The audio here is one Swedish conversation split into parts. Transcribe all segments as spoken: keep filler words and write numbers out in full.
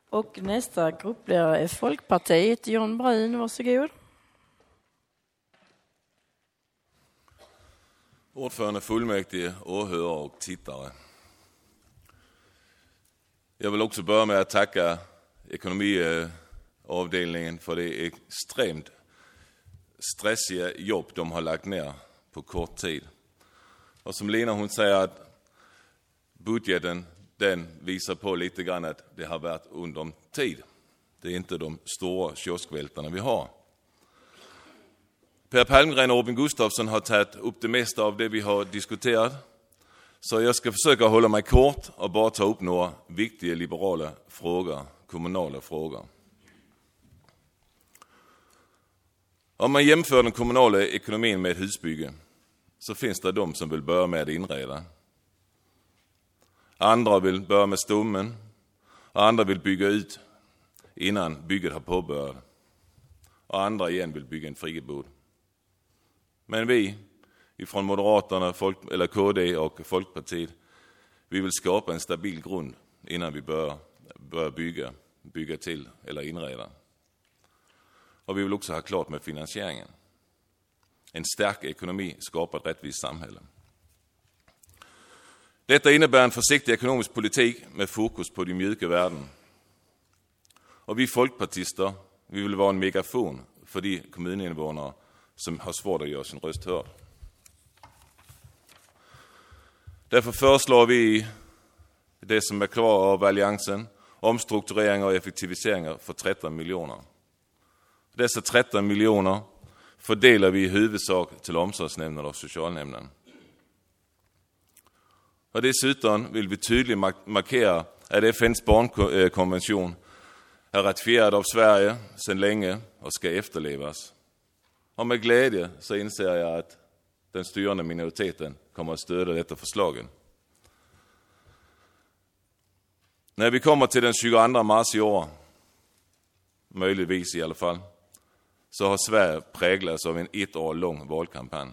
Och nästa gruppledare är Folkpartiet. John Brun, varsågod. Ordförande, fullmäktige, åhörare och tittare. Jag vill också börja med att tacka ekonomiavdelningen för det extremt stressiga jobb de har lagt ner på kort tid. Och som Lena hon säger att budgeten den visar på lite grann att det har varit under tid. Det är inte de stora kioskvältarna vi har. Per Palmgren och Robin Gustafsson har tagit upp det mesta av det vi har diskuterat. Så jag ska försöka hålla mig kort och bara ta upp några viktiga liberala frågor, kommunala frågor. Om man jämför den kommunala ekonomin med ett husbygge så finns det de som vill börja med att inreda. Andra vill börja med stommen och andra vill bygga ut innan bygget har påbörjat. Och andra igen vill bygga en friggebod. Men vi från Moderaterna, Folk, eller K D och Folkpartiet, vi vill skapa en stabil grund innan vi börjar, börjar bygga, bygga till eller inreda. Och vi vill också ha klart med finansieringen. En stark ekonomi skapar ett rättvist samhälle. Detta innebär en försiktig ekonomisk politik med fokus på de mjuka värden. Och vi folkpartister, vi vill vara en megafon för de kommuninvånare som har svårt att göra sin röst hörd. Därför föreslår vi det som är kvar av alliansen, omstruktureringar och effektiviseringar för tretton miljoner. Dessa tretton miljoner fördelar vi i huvudsak till omsorgsnämnden och socialnämnden. Och dessutom vill vi tydligt markera att F N:s barnkonvention är ratifierad av Sverige sedan länge och ska efterlevas. Och med glädje så inser jag att den styrande minoriteten kommer att stödja detta förslagen. När vi kommer till den tjugoandra mars i år, möjligtvis i alla fall, så har Sverige präglats av en ett år lång valkampanj.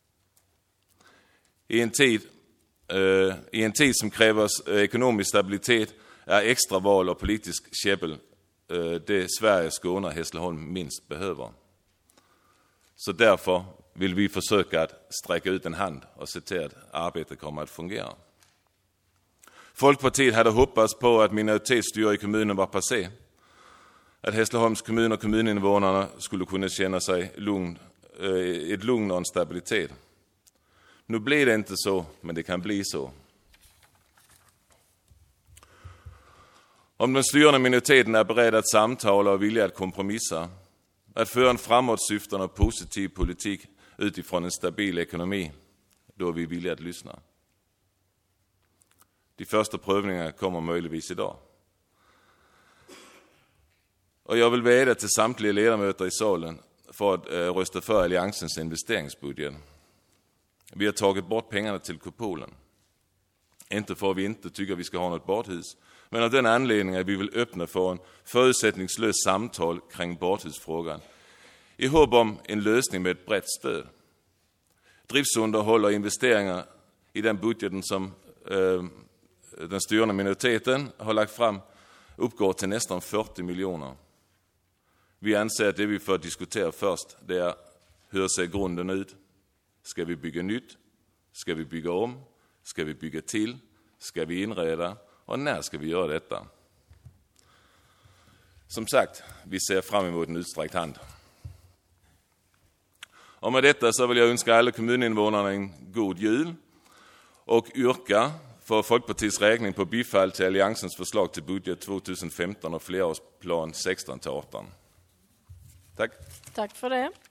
I en tid, eh, i en tid som kräver ekonomisk stabilitet är extra val och politisk käbbel eh, det Sverige, Skåne och Hässleholm minst behöver. Så därför vill vi försöka att sträcka ut en hand och se till att arbetet kommer att fungera. Folkpartiet hade hoppats på att minoritetsstyre i kommunen var passé. Att Hässleholms kommun och kommuninvånarna skulle kunna känna sig lugn, eh, ett lugn och en stabilitet. Nu blir det inte så, men det kan bli så. Om den styrande minoriteten är beredd att samtala och vilja att kompromissa, att föra en framåtsyftande och positiv politik utifrån en stabil ekonomi, då är vi villiga att lyssna. De första prövningarna kommer möjligtvis idag. Och jag vill vädja till samtliga ledamöter i salen för att eh, rösta för alliansens investeringsbudget. Vi har tagit bort pengarna till kupolen. Inte för att vi inte tycker att vi ska ha något badhus, men av den anledningen att vi vill öppna för en förutsättningslös samtal kring badhusfrågan i hopp om en lösning med ett brett stöd. Driftsunderhåll och investeringar i den budgeten som eh, den styrande minoriteten har lagt fram uppgår till nästan fyrtio miljoner. Vi anser att det vi får diskutera först det är hur ser grunden ut? Ska vi bygga nytt? Ska vi bygga om? Ska vi bygga till? Ska vi inreda? Och när ska vi göra detta? Som sagt, vi ser fram emot en utsträckt hand. Och med detta så vill jag önska alla kommuninvånarna en god jul och yrka för Folkpartiets räkning på bifall till alliansens förslag till budget tjugohundrafemton och flerårsplan sexton till arton. Tack. Tack för det.